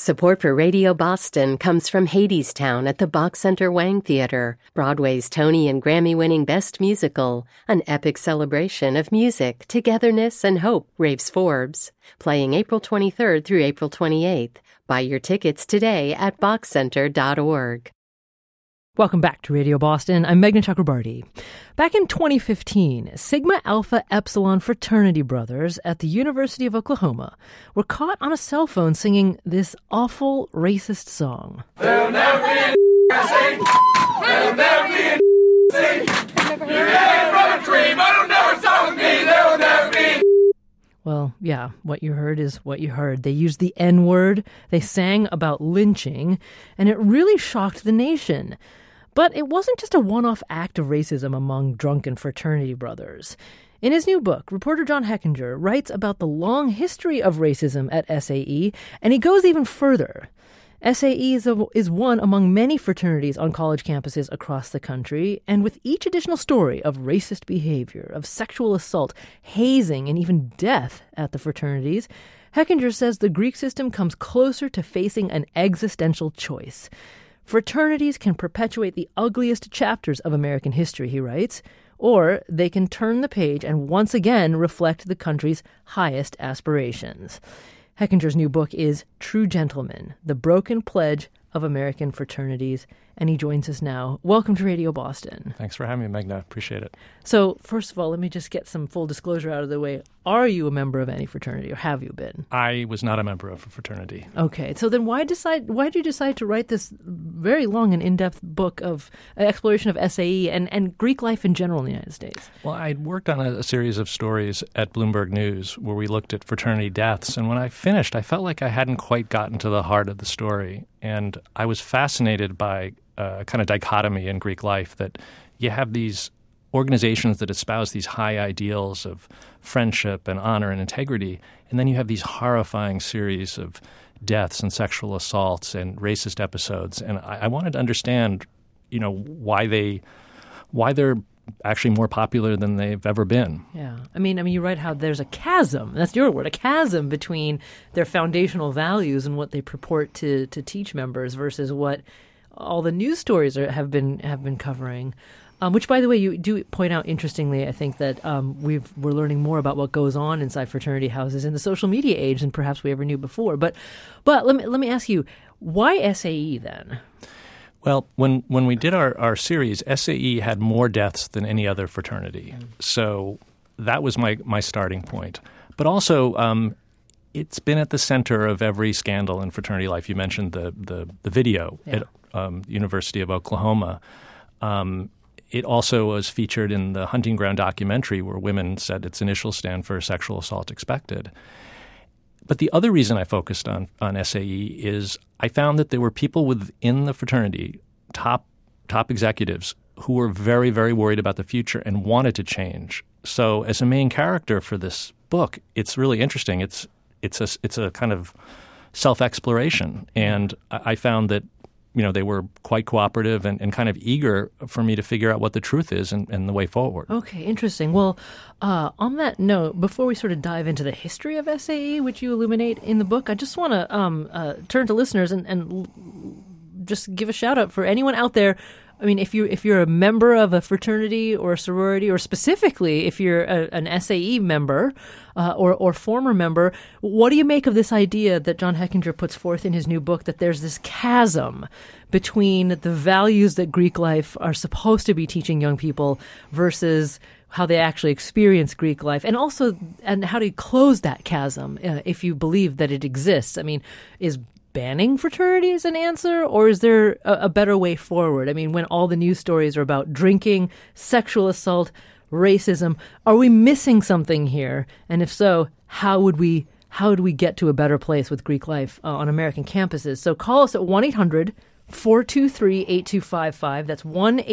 Support for Radio Boston comes from Hadestown at the Bach Center Wang Theater, Broadway's Tony and Grammy-winning Best Musical, an epic celebration of music, togetherness, and hope, raves Forbes. Playing April 23rd through April 28th. Buy your tickets today at bachcenter.org. Welcome back to Radio Boston. I'm Meghna Chakrabarti. Back in 2015, Sigma Alpha Epsilon fraternity brothers at the University of Oklahoma were caught on a cell phone singing this awful racist song. There'll never be a sing. There'll never be a sing. You're hanging from a tree, but it'll never stop with me. There'll never be. Well, yeah, what you heard is what you heard. They used the N-word, they sang about lynching, and it really shocked the nation. But it wasn't just a one-off act of racism among drunken fraternity brothers. In his new book, reporter John Hechinger writes about the long history of racism at SAE, and he goes even further. SAE is one among many fraternities on college campuses across the country, and with each additional story of racist behavior, of sexual assault, hazing, and even death at the fraternities, Hechinger says the Greek system comes closer to facing an existential choice. Fraternities can perpetuate the ugliest chapters of American history, he writes, or they can turn the page and once again reflect the country's highest aspirations. Hechinger's new book is True Gentlemen, The Broken Pledge of American Fraternities, and he joins us now. Welcome to Radio Boston. Thanks for having me, Meghna. Appreciate it. So, first of all, let me just get some full disclosure out of the way. Are you a member of any fraternity, or have you been? I was not a member of a fraternity. Okay, so then why did you decide to write this very long and in-depth book of exploration of SAE and Greek life in general in the United States? Well, I'd worked on a series of stories at Bloomberg News where we looked at fraternity deaths, and when I finished, I felt like I hadn't quite gotten to the heart of the story, and I was fascinated by a kind of dichotomy in Greek life that you have these organizations that espouse these high ideals of friendship and honor and integrity, and then you have these horrifying series of deaths and sexual assaults and racist episodes. And I wanted to understand, why they're actually more popular than they've ever been. Yeah. I mean, you write how there's a chasm, that's your word, a chasm between their foundational values and what they purport to teach members versus what all the news stories have been covering. Which, by the way, you do point out interestingly, I think that we're learning more about what goes on inside fraternity houses in the social media age than perhaps we ever knew before. But let me ask you, why SAE then? Well, when we did our series, SAE had more deaths than any other fraternity. So that was my starting point. But also, it's been at the center of every scandal in fraternity life. You mentioned the video at University of Oklahoma. It also was featured in the Hunting Ground documentary where women said its initials stand for sexual assault expected. But the other reason I focused on SAE is I found that there were people within the fraternity, top executives, who were very, very worried about the future and wanted to change. So as a main character for this book, it's really interesting. It's a kind of self-exploration. And I found that they were quite cooperative and kind of eager for me to figure out what the truth is and the way forward. Okay, interesting. Well, on that note, before we sort of dive into the history of SAE, which you illuminate in the book, I just want to turn to listeners and just give a shout out for anyone out there. I mean, if you're a member of a fraternity or a sorority, or specifically if you're an SAE member or former member, what do you make of this idea that John Hechinger puts forth in his new book that there's this chasm between the values that Greek life are supposed to be teaching young people versus how they actually experience Greek life, and how do you close that chasm if you believe that it exists? I mean, is banning fraternities an answer, or is there a better way forward? I mean, when all the news stories are about drinking, sexual assault, racism, are we missing something here? And if so, how would we get to a better place with Greek life on American campuses? So call us at 1-800-423-8255. That's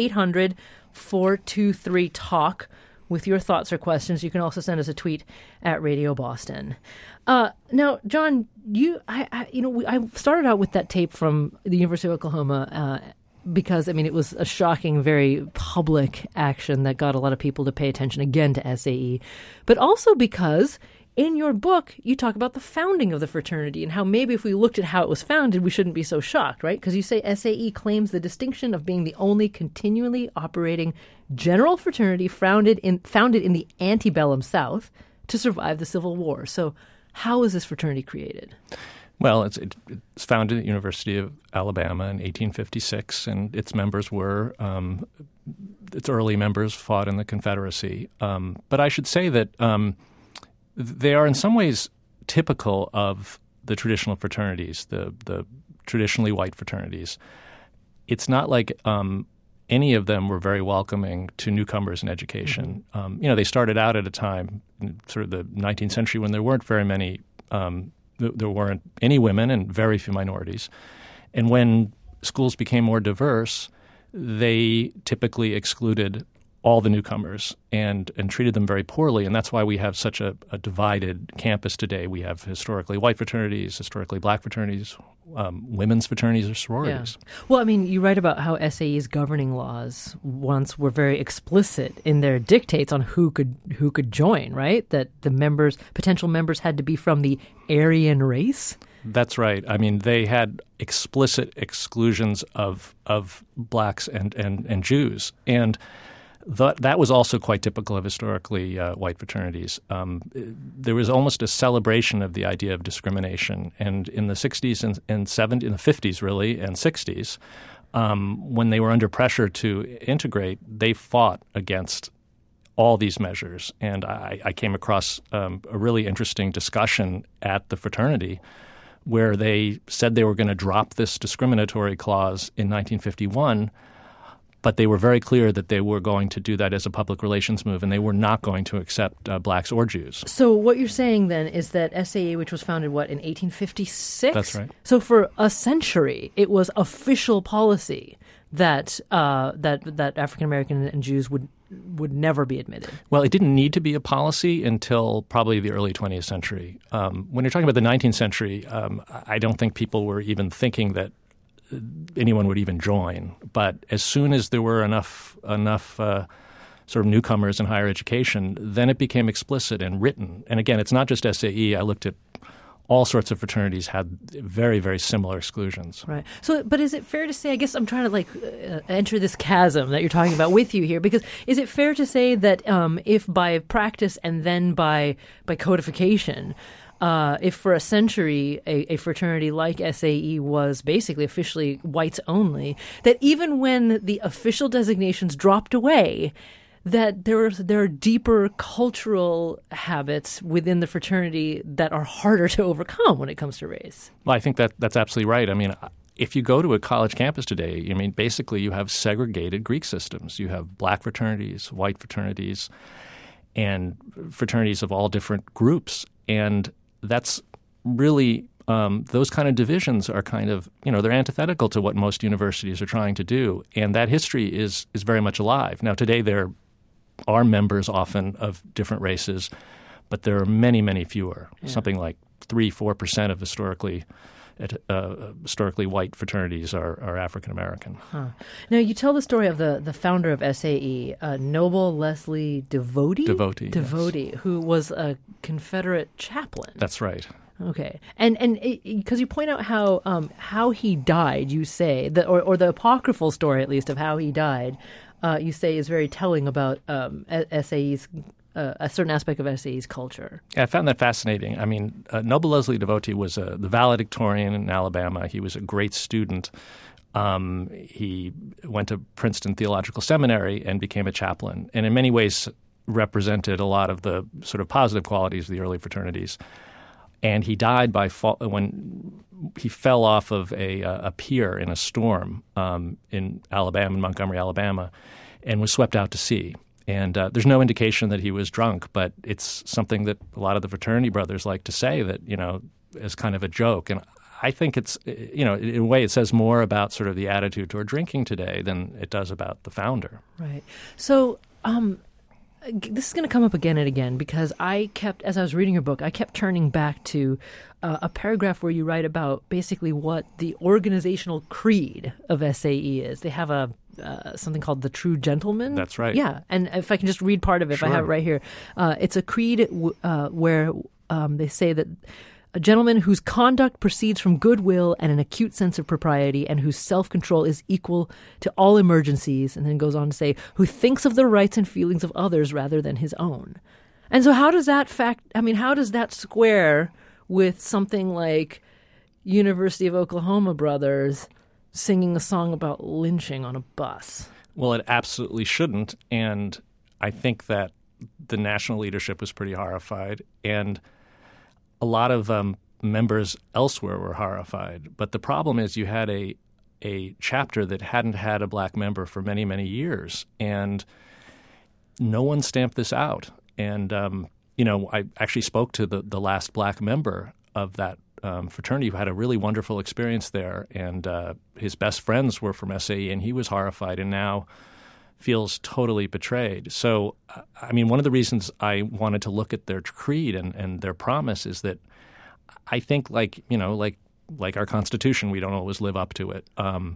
1-800-423-TALK with your thoughts or questions. You can also send us a tweet at Radio Boston. Now, John, I started out with that tape from the University of Oklahoma because, it was a shocking, very public action that got a lot of people to pay attention again to SAE, but also because in your book, you talk about the founding of the fraternity and how maybe if we looked at how it was founded, we shouldn't be so shocked, right? Because you say SAE claims the distinction of being the only continually operating general fraternity founded in the antebellum South to survive the Civil War. So how was this fraternity created? Well, it's founded at the University of Alabama in 1856, and its members were its early members fought in the Confederacy. But I should say that they are in some ways typical of the traditional fraternities, the traditionally white fraternities. It's not like any of them were very welcoming to newcomers in education. They started out at a time in sort of the 19th century when there weren't very many there weren't any women and very few minorities. And when schools became more diverse, they typically excluded all the newcomers and treated them very poorly. And that's why we have such a divided campus today. We have historically white fraternities, historically black fraternities, women's fraternities or sororities. Yeah. Well, I mean, you write about how SAE's governing laws once were very explicit in their dictates on who could join, right? That the potential members had to be from the Aryan race. That's right. I mean, they had explicit exclusions of blacks and Jews. And that was also quite typical of historically white fraternities. There was almost a celebration of the idea of discrimination. And in the 60s and 70s, in the 50s really, and 60s, when they were under pressure to integrate, they fought against all these measures. And I came across a really interesting discussion at the fraternity where they said they were going to drop this discriminatory clause in 1951, but they were very clear that they were going to do that as a public relations move, and they were not going to accept blacks or Jews. So what you're saying then is that SAE, which was founded, in 1856? That's right. So for a century, it was official policy that African American and Jews would never be admitted. Well, it didn't need to be a policy until probably the early 20th century. When you're talking about the 19th century, I don't think people were even thinking that anyone would even join. But as soon as there were enough sort of newcomers in higher education, then it became explicit and written. And again, it's not just SAE. I looked at all sorts of fraternities had very, very similar exclusions. Right. So, but is it fair to say, I guess I'm trying to enter this chasm that you're talking about with you here, because is it fair to say that if by practice and then by codification, if for a century a fraternity like SAE was basically officially whites only, that even when the official designations dropped away, that there are deeper cultural habits within the fraternity that are harder to overcome when it comes to race? Well, I think that's absolutely right. I mean, if you go to a college campus today, I mean, basically you have segregated Greek systems. You have black fraternities, white fraternities, and fraternities of all different groups. And that's really those kind of divisions are kind of, they're antithetical to what most universities are trying to do. And that history is very much alive. Now, today there are members often of different races, but there are many, many fewer. Yeah. Something like 3-4% of historically white fraternities are African American. Huh. Now, you tell the story of the founder of SAE, Noble Leslie DeVote? DeVote, yes. Who was a Confederate chaplain. That's right. Okay, and because you point out how he died, you say or the apocryphal story at least of how he died, you say is very telling about SAE's a certain aspect of SAE's culture. Yeah, I found that fascinating. I mean, Noble Leslie DeVote was the valedictorian in Alabama. He was a great student. He went to Princeton Theological Seminary and became a chaplain, and in many ways represented a lot of the sort of positive qualities of the early fraternities. And he died when he fell off of a pier in a storm in Alabama, in Montgomery, Alabama, and was swept out to sea. And there's no indication that he was drunk, but it's something that a lot of the fraternity brothers like to say that, as kind of a joke. And I think it's, in a way it says more about sort of the attitude toward drinking today than it does about the founder. Right. So this is going to come up again and again because as I was reading your book, I kept turning back to a paragraph where you write about basically what the organizational creed of SAE is. They have something called the True Gentleman. That's right. Yeah, and if I can just read part of it, Sure. if I have it right here. It's a creed where they say that a gentleman whose conduct proceeds from goodwill and an acute sense of propriety and whose self-control is equal to all emergencies, and then goes on to say, who thinks of the rights and feelings of others rather than his own. And so how does that how does that square with something like University of Oklahoma brothers singing a song about lynching on a bus? Well, it absolutely shouldn't. And I think that the national leadership was pretty horrified. And a lot of members elsewhere were horrified. But the problem is you had a chapter that hadn't had a black member for many, many years. And no one stamped this out. And, I actually spoke to the last black member of that fraternity who had a really wonderful experience there. And his best friends were from SAE, and he was horrified and now feels totally betrayed. So, one of the reasons I wanted to look at their creed and their promise is that I think, like our Constitution, we don't always live up to it.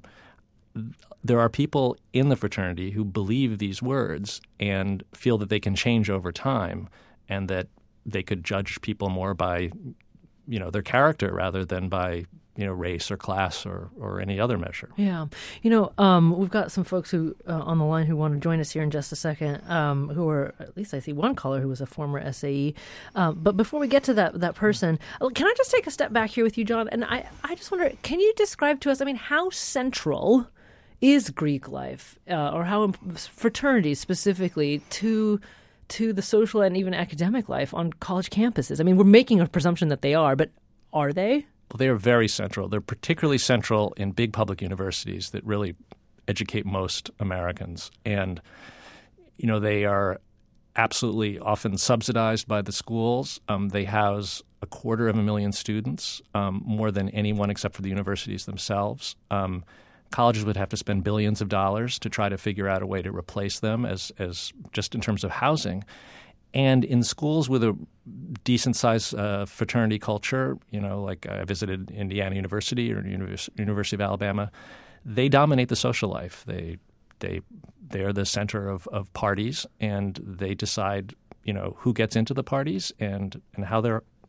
There are people in the fraternity who believe these words and feel that they can change over time and that they could judge people more by, their character rather than by, race or class or any other measure. Yeah. We've got some folks who on the line who want to join us here in just a second, who are, at least I see one caller who was a former SAE. But before we get to that person, can I just take a step back here with you, John? And I just wonder, can you describe to us, how central is Greek life or how fraternities specifically to the social and even academic life on college campuses? We're making a presumption that they are, but are they? Well, they are very central. They're particularly central in big public universities that really educate most Americans. And, they are absolutely often subsidized by the schools. They house 250,000 students, more than anyone except for the universities themselves. Colleges would have to spend billions of dollars to try to figure out a way to replace them as just in terms of housing. And in schools with a decent-sized fraternity culture, like I visited Indiana University or University of Alabama, they dominate the social life. They are the center of parties, and they decide, who gets into the parties and how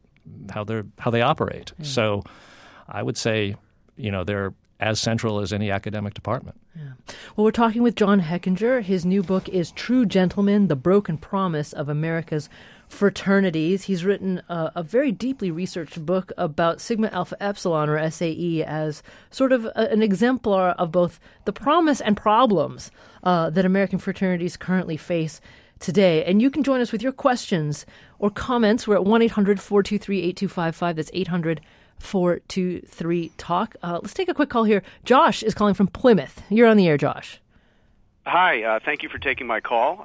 they operate. Mm. So I would say, they're as central as any academic department. Yeah. Well, we're talking with John Hechinger. His new book is True Gentlemen, The Broken Promise of America's Fraternities. He's written a very deeply researched book about Sigma Alpha Epsilon, or SAE, as sort of an exemplar of both the promise and problems that American fraternities currently face today. And you can join us with your questions or comments. We're at 1-800-423-8255. That's 800-423-TALK. Let's take a quick call here. Josh is calling from Plymouth. You're on the air, Josh. Hi. Thank you for taking my call.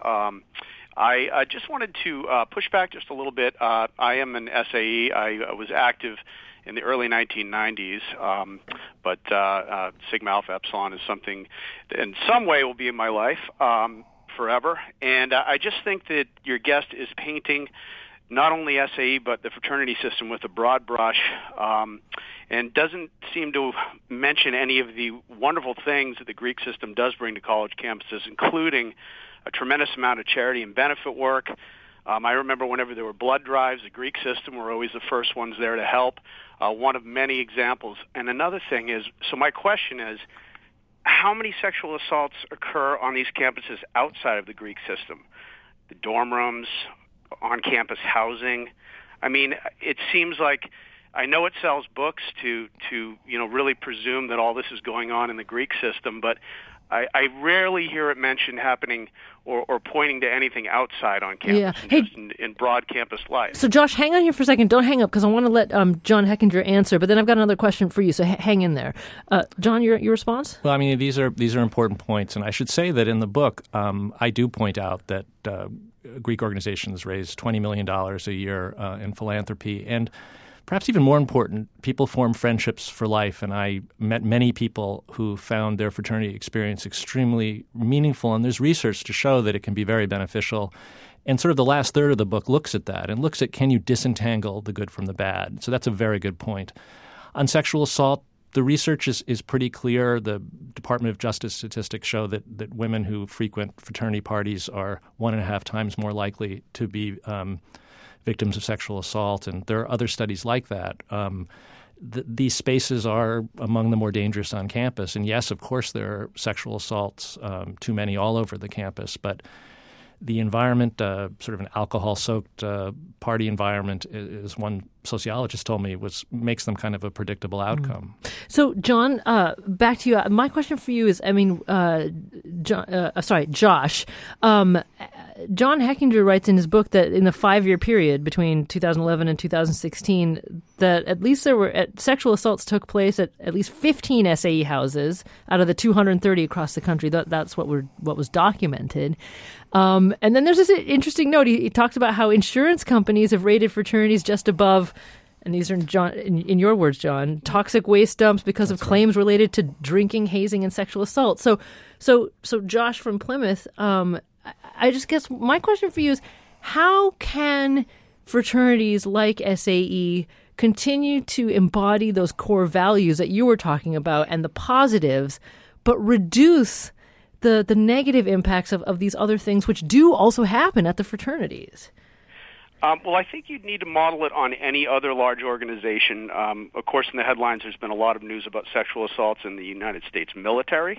I just wanted to push back just a little bit. I am an SAE. I was active in the early 1990s, but Sigma Alpha Epsilon is something that in some way will be in my life forever. And I just think that your guest is painting not only SAE but the fraternity system with a broad brush, and doesn't seem to mention any of the wonderful things that the Greek system does bring to college campuses, including a tremendous amount of charity and benefit work. I remember whenever there were blood drives, the Greek system were always the first ones there to help, one of many examples. And another thing is, so my question is, how many sexual assaults occur on these campuses outside of the Greek system? The dorm rooms, on-campus housing. It seems like, I know it sells books to really presume that all this is going on in the Greek system, but I rarely hear it mentioned happening or pointing to anything outside on campus, just in broad campus life. So, Josh, hang on here for a second. Don't hang up, because I want to let John Hechinger answer, but then I've got another question for you, so hang in there. John, your response? Well, these are important points, and I should say that in the book, I do point out that Greek organizations raise $20 million a year in philanthropy, and perhaps even more important, people form friendships for life, and I met many people who found their fraternity experience extremely meaningful, and there's research to show that it can be very beneficial. And sort of the last third of the book looks at that and looks at, can you disentangle the good from the bad? So that's a very good point. On sexual assault, the research is pretty clear. The Department of Justice statistics show that women who frequent fraternity parties are 1.5 times more likely to be victims of sexual assault, and there are other studies like that. These spaces are among the more dangerous on campus. And yes, of course, there are sexual assaults, too many all over the campus, but the environment, sort of an alcohol-soaked party environment, as one sociologist told me, makes them kind of a predictable outcome. So, John, back to you. My question for you is, Josh. John Hechinger writes in his book that in the 5-year period between 2011 and 2016, that at least sexual assaults took place at least 15 SAE houses out of the 230 across the country. That's what was documented. And then there's this interesting note. He talks about how insurance companies have rated fraternities just above, and these are in your words, John, toxic waste dumps because of claims related to drinking, hazing, and sexual assault. So Josh from Plymouth, I just guess my question for you is, how can fraternities like SAE continue to embody those core values that you were talking about and the positives, but reduce the negative impacts of these other things, which do also happen at the fraternities? Well, I think you'd need to model it on any other large organization. Of course, in the headlines, there's been a lot of news about sexual assaults in the United States military.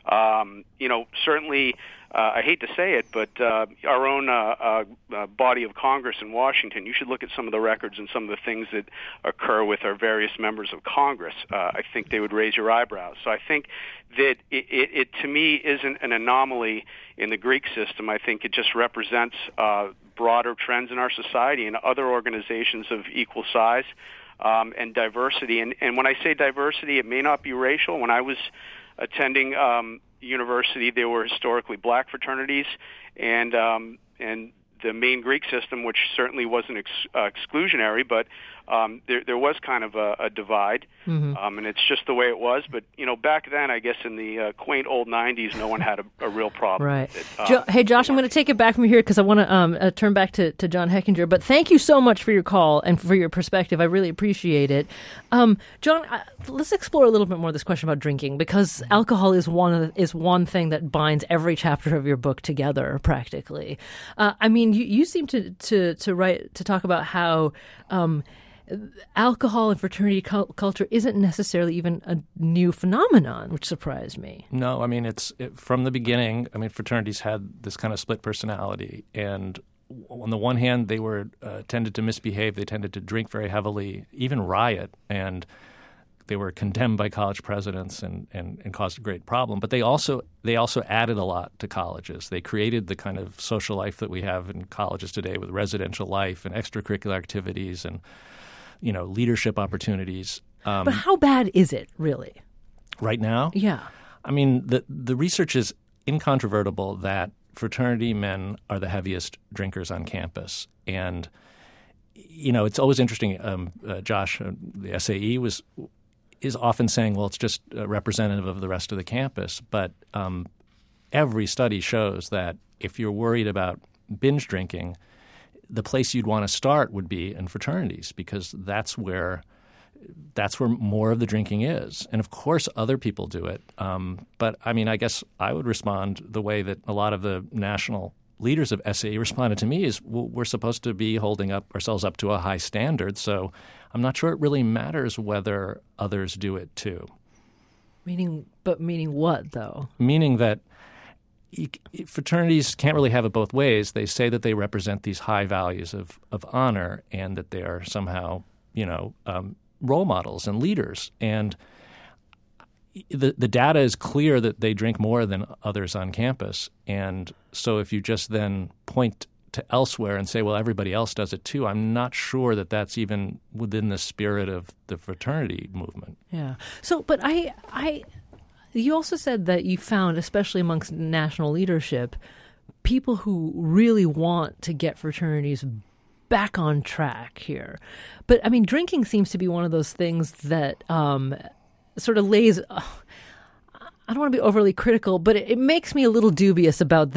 Certainly, I hate to say it, but our own body of Congress in Washington, you should look at some of the records and some of the things that occur with our various members of Congress. I think they would raise your eyebrows. So I think that it to me, isn't an anomaly in the Greek system. I think it just represents broader trends in our society and other organizations of equal size and diversity. And when I say diversity, it may not be racial. When I was attending university, there were historically black fraternities, and the main Greek system, which certainly wasn't exclusionary, but there was kind of a divide, and it's just the way it was. But back then, I guess in the quaint old '90s, no one had a real problem. Right. Hey, Josh, I'm going to take it back from here because I want to turn back to John Hechinger. But thank you so much for your call and for your perspective. I really appreciate it. John, let's explore a little bit more this question about drinking, because alcohol is one thing that binds every chapter of your book together, practically. You seem to talk about how alcohol and fraternity culture isn't necessarily even a new phenomenon, which surprised me. No, from the beginning, fraternities had this kind of split personality. And on the one hand, they were tended to misbehave. They tended to drink very heavily, even riot. And they were condemned by college presidents and caused a great problem. But they also added a lot to colleges. They created the kind of social life that we have in colleges today with residential life and extracurricular activities and leadership opportunities. But how bad is it, really? Right now? Yeah. The research is incontrovertible that fraternity men are the heaviest drinkers on campus. And, it's always interesting. Josh, the SAE is often saying, well, it's just representative of the rest of the campus. But every study shows that if you're worried about binge drinking, the place you'd want to start would be in fraternities, because that's where more of the drinking is. And of course, other people do it. But I guess I would respond the way that a lot of the national leaders of SAE responded to me is, well, we're supposed to be holding ourselves up to a high standard. So I'm not sure it really matters whether others do it too. Meaning what, though? Meaning that fraternities can't really have it both ways. They say that they represent these high values of honor and that they are somehow, role models and leaders. And the data is clear that they drink more than others on campus. And so if you just then point to elsewhere and say, well, everybody else does it too, I'm not sure that that's even within the spirit of the fraternity movement. Yeah. So, but you also said that you found, especially amongst national leadership, people who really want to get fraternities back on track here. But, drinking seems to be one of those things that sort of lays I don't want to be overly critical, but it makes me a little dubious about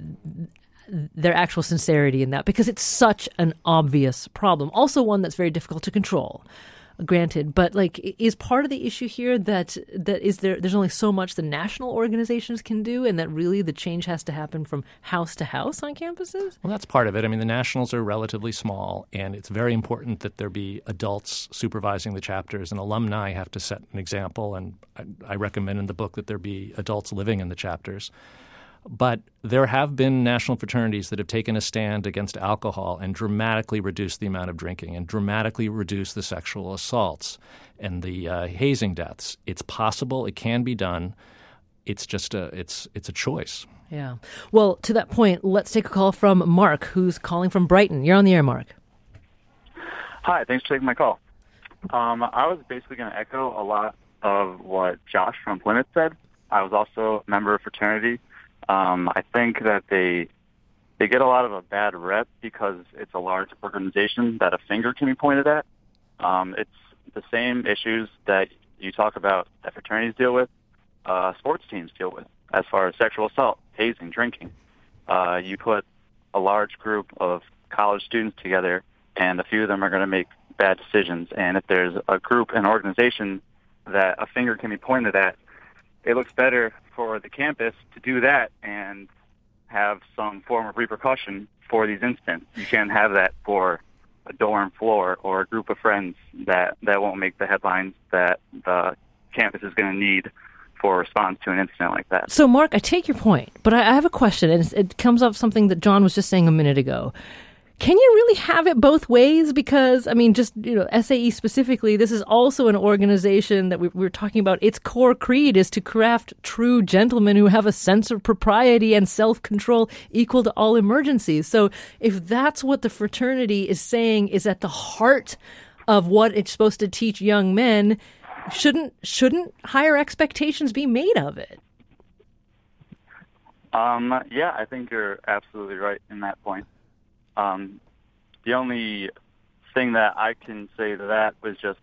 their actual sincerity in that, because it's such an obvious problem. Also one that's very difficult to control. granted, but like, is part of the issue here that there's only so much the national organizations can do, and that really the change has to happen from house to house on campuses? Well, that's part of it. I mean, the nationals are relatively small, and it's very important that there be adults supervising the chapters, and alumni have to set an example, and I recommend in the book that there be adults living in the chapters. But there have been national fraternities that have taken a stand against alcohol and dramatically reduced the amount of drinking and dramatically reduced the sexual assaults and the hazing deaths. It's possible. It can be done. It's just it's a choice. Yeah. Well, to that point, let's take a call from Mark, who's calling from Brighton. You're on the air, Mark. Hi. Thanks for taking my call. I was basically going to echo a lot of what Josh from Plymouth said. I was also a member of fraternity. I think that they get a lot of a bad rep because it's a large organization that a finger can be pointed at. It's the same issues that you talk about that fraternities deal with, sports teams deal with, as far as sexual assault, hazing, drinking. You put a large group of college students together, and a few of them are going to make bad decisions. And if there's a group, an organization that a finger can be pointed at, it looks better for the campus to do that and have some form of repercussion for these incidents. You can't have that for a dorm floor or a group of friends that won't make the headlines that the campus is going to need for a response to an incident like that. So, Mark, I take your point, but I have a question, and it comes up something that John was just saying a minute ago. Can you really have it both ways? Because, I mean, just, SAE specifically, this is also an organization that we're talking about. Its core creed is to craft true gentlemen who have a sense of propriety and self-control equal to all emergencies. So if that's what the fraternity is saying is at the heart of what it's supposed to teach young men, shouldn't higher expectations be made of it? Yeah, I think you're absolutely right in that point. The only thing that I can say to that was just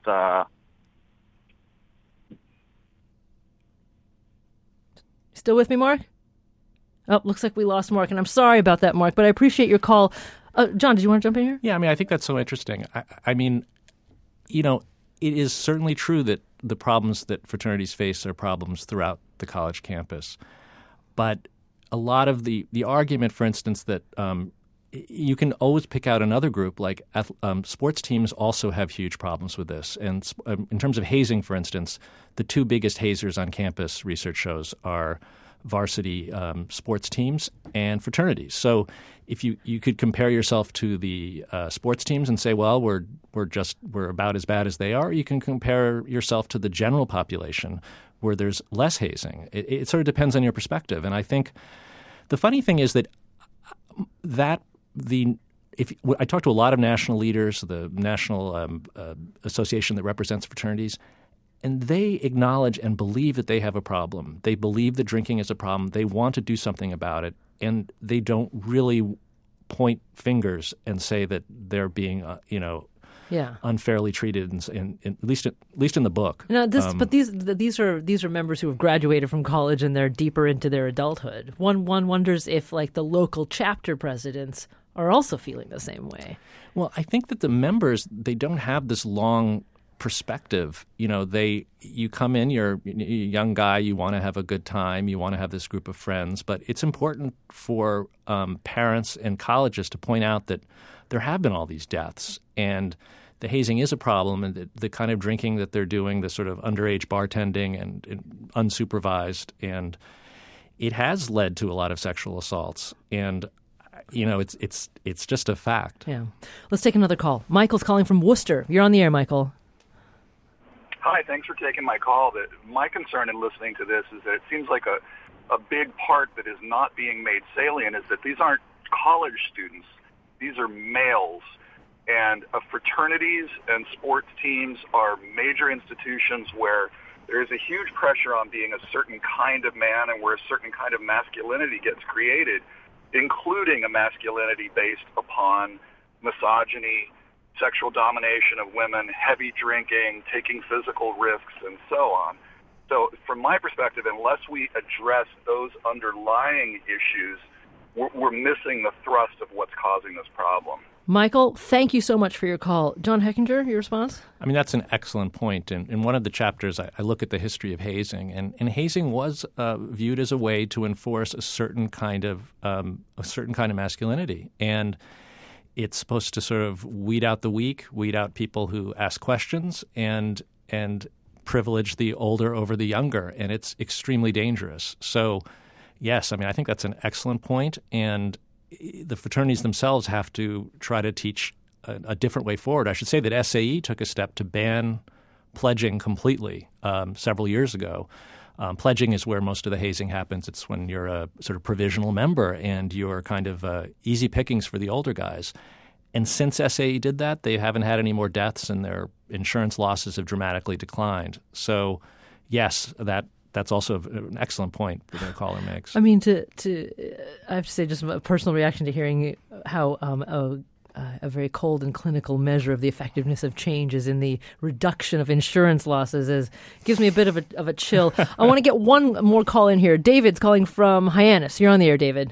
Still with me, Mark? Oh, looks like we lost Mark, and I'm sorry about that, Mark, but I appreciate your call. John, did you want to jump in here? Yeah, I mean, I think that's so interesting. I mean, it is certainly true that the problems that fraternities face are problems throughout the college campus. But a lot of the argument, for instance, that you can always pick out another group, like sports teams also have huge problems with this. And in terms of hazing, for instance, the two biggest hazers on campus, research shows, are varsity sports teams and fraternities. So if you could compare yourself to the sports teams and say, well, we're about as bad as they are, you can compare yourself to the general population where there's less hazing. It sort of depends on your perspective. And I think the funny thing is that I talk to a lot of national leaders, the national association that represents fraternities, and they acknowledge and believe that they have a problem. They believe that drinking is a problem. They want to do something about it, and they don't really point fingers and say that they're being, unfairly treated. At least in the book. But these are members who have graduated from college and they're deeper into their adulthood. One wonders if, like, the local chapter presidents are also feeling the same way. Well, I think that the members, they don't have this long perspective. You come in, you're a young guy, you want to have a good time, you want to have this group of friends, but it's important for parents and colleges to point out that there have been all these deaths, and the hazing is a problem, and the kind of drinking that they're doing, the sort of underage bartending and unsupervised, and it has led to a lot of sexual assaults. And it's just a fact. Yeah. Let's take another call. Michael's calling from Worcester. You're on the air, Michael. Hi, thanks for taking my call. My concern in listening to this is that it seems like a big part that is not being made salient is that these aren't college students. These are males. And fraternities and sports teams are major institutions where there is a huge pressure on being a certain kind of man and where a certain kind of masculinity gets created, including a masculinity based upon misogyny, sexual domination of women, heavy drinking, taking physical risks, and so on. So from my perspective, unless we address those underlying issues, we're missing the thrust of what's causing this problem. Michael, thank you so much for your call. John Hechinger, your response? I mean, that's an excellent point. In one of the chapters, I look at the history of hazing, and hazing was viewed as a way to enforce a certain kind of masculinity, and it's supposed to sort of weed out the weak, weed out people who ask questions, and privilege the older over the younger, and it's extremely dangerous. So, yes, I mean, I think that's an excellent point, and the fraternities themselves have to try to teach a different way forward. I should say that SAE took a step to ban pledging completely several years ago. Pledging is where most of the hazing happens. It's when you're a sort of provisional member and you're kind of easy pickings for the older guys. And since SAE did that, they haven't had any more deaths and their insurance losses have dramatically declined. So, yes, that's also an excellent point that the caller makes. I mean, I have to say, just a personal reaction to hearing how a very cold and clinical measure of the effectiveness of change is in the reduction of insurance losses gives me a bit of a chill. I want to get one more call in here. David's calling from Hyannis. You're on the air, David.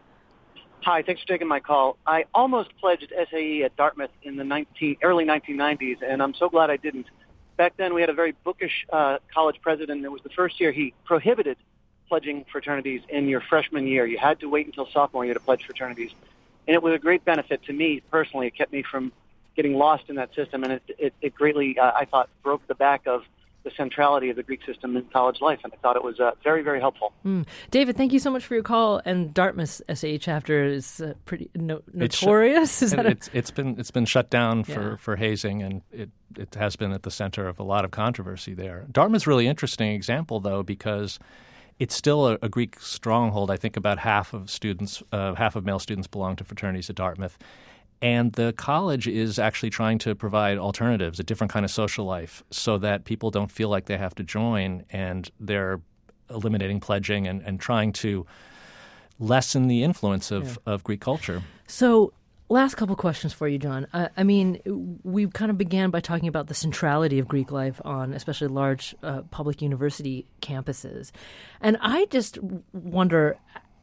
Hi, thanks for taking my call. I almost pledged SAE at Dartmouth in the early 1990s, and I'm so glad I didn't. Back then, we had a very bookish college president. It was the first year he prohibited pledging fraternities in your freshman year. You had to wait until sophomore year to pledge fraternities. And it was a great benefit to me personally. It kept me from getting lost in that system, and it greatly, I thought, broke the back of the centrality of the Greek system in college life, and I thought it was very, very helpful. David, thank you so much for your call. And Dartmouth's SAE chapter is pretty notorious. It's been shut down for hazing, and it has been at the center of a lot of controversy there. Dartmouth's a really interesting example, though, because it's still a Greek stronghold. I think about half of male students belong to fraternities at Dartmouth. And the college is actually trying to provide alternatives, a different kind of social life, so that people don't feel like they have to join, and they're eliminating pledging and trying to lessen the influence of Greek culture. So last couple questions for you, John. I mean, we kind of began by talking about the centrality of Greek life on especially large public university campuses. And I just wonder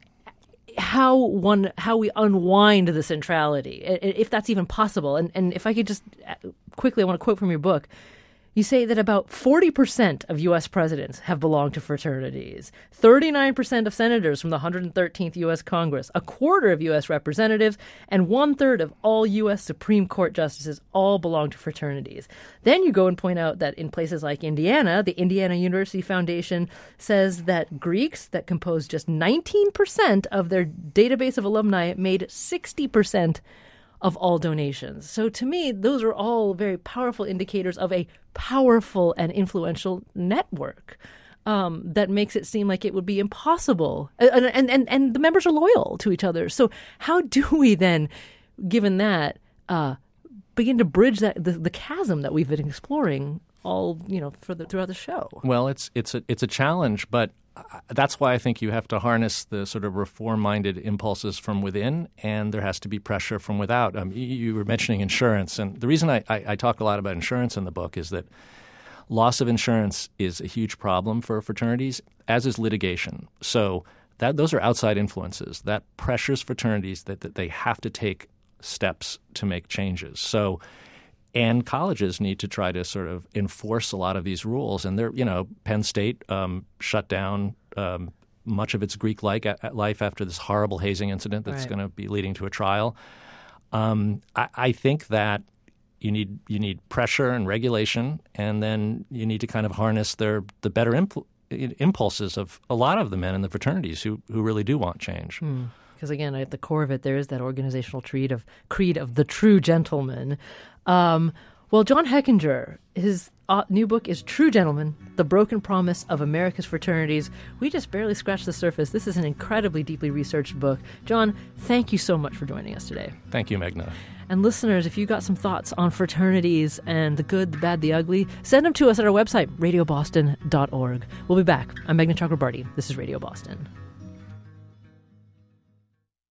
how we unwind the centrality, if that's even possible. And if I could just quickly, I want to quote from your book. You say that about 40% of U.S. presidents have belonged to fraternities, 39% of senators from the 113th U.S. Congress, a quarter of U.S. representatives, and 1/3 of all U.S. Supreme Court justices all belong to fraternities. Then you go and point out that in places like Indiana, the Indiana University Foundation says that Greeks that compose just 19% of their database of alumni made 60% of all donations. So to me, those are all very powerful indicators of a powerful and influential network that makes it seem like it would be impossible. And the members are loyal to each other. So how do we then, given that, begin to bridge the chasm that we've been exploring all throughout the show? Well, it's a challenge, but that's why I think you have to harness the sort of reform-minded impulses from within, and there has to be pressure from without. You were mentioning insurance, and the reason I talk a lot about insurance in the book is that loss of insurance is a huge problem for fraternities, as is litigation. So those are outside influences. That pressures fraternities that they have to take steps to make changes. So, and colleges need to try to sort of enforce a lot of these rules. And Penn State shut down much of its Greek life after this horrible hazing incident that's going to be leading to a trial. I think that you need pressure and regulation, and then you need to kind of harness the better impulses of a lot of the men in the fraternities who really do want change. Because again, at the core of it, there is that organizational creed of the true gentleman. Well, John Hechinger, his new book is True Gentlemen, The Broken Promise of America's Fraternities. We just barely scratched the surface. This is an incredibly deeply researched book. John, thank you so much for joining us today. Thank you, Meghna. And listeners, if you got some thoughts on fraternities and the good, the bad, the ugly, send them to us at our website, radioboston.org. We'll be back. I'm Meghna Chakrabarty. This is Radio Boston.